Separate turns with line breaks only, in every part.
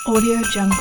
Audio Jungle.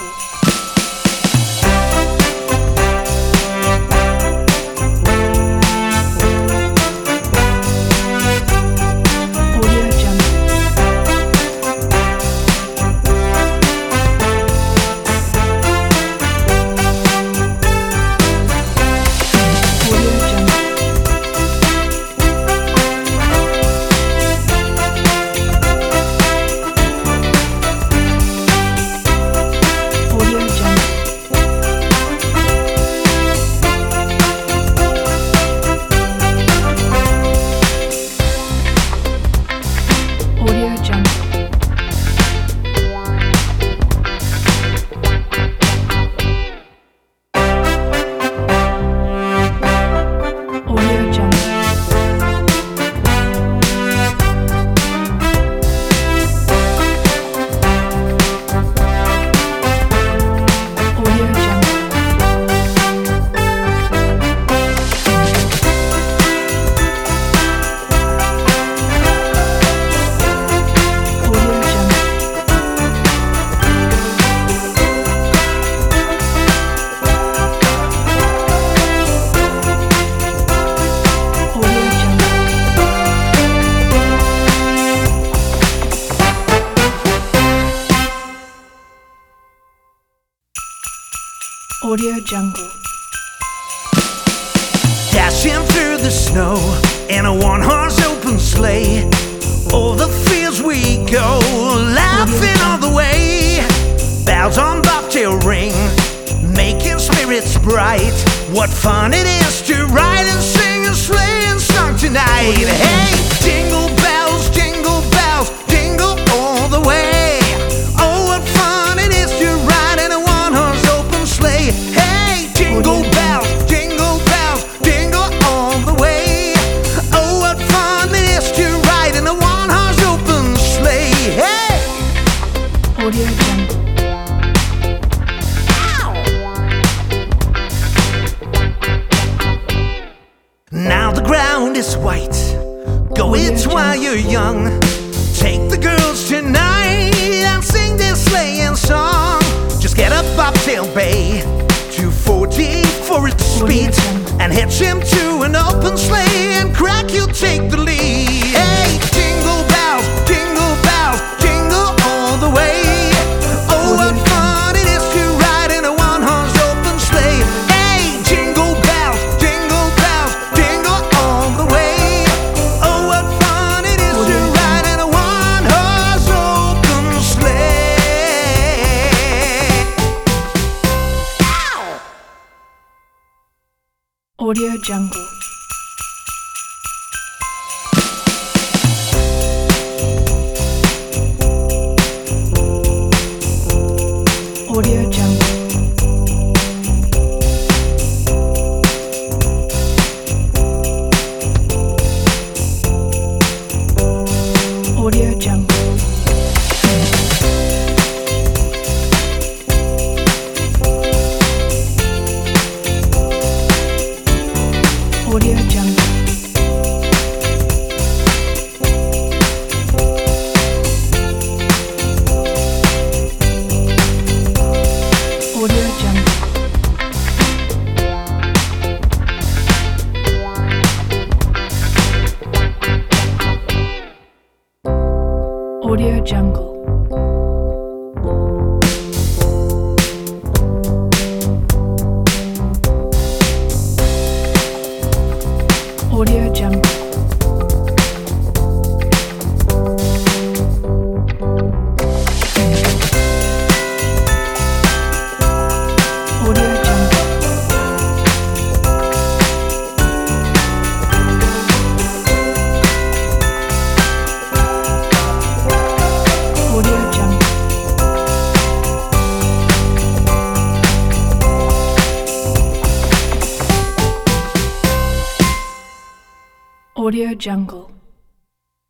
Audio Jungle.
Dashing through the snow in a one-horse open sleigh. Over the fields we go, laughing all the way. Bells on bobtail ring, making spirits bright. What fun it is to ride and sing a sleighing song tonight. Hey, jingle bells, jingle all the way. Oh, what fun it is to ride in a one-horse open sleigh. Hey, jingle bells, jingle all the way. Oh, what fun it is to ride in a one-horse open sleigh. Hey,
Audio Jungle.
Now the ground is white. Go it while you're young. Take the girls tonight and sing this sleighing song. Just get up Bobtail Bay, 240 for its speed, and hitch him to an open sleigh, and crack, you'll take the lead. Hey, jingle bells, jingle all the way. Oh, what fun it is to ride in a one-horse open sleigh. Hey, jingle bells, jingle all the way. Oh, what fun it is to ride in a one-horse open sleigh.
Audio Jungle. Audio Jungle. Audio Jungle. Audio Jungle. Audio Jungle. Audio Jungle. Audio Jungle. Audio Jungle. Audio Jungle. Audio Jungle.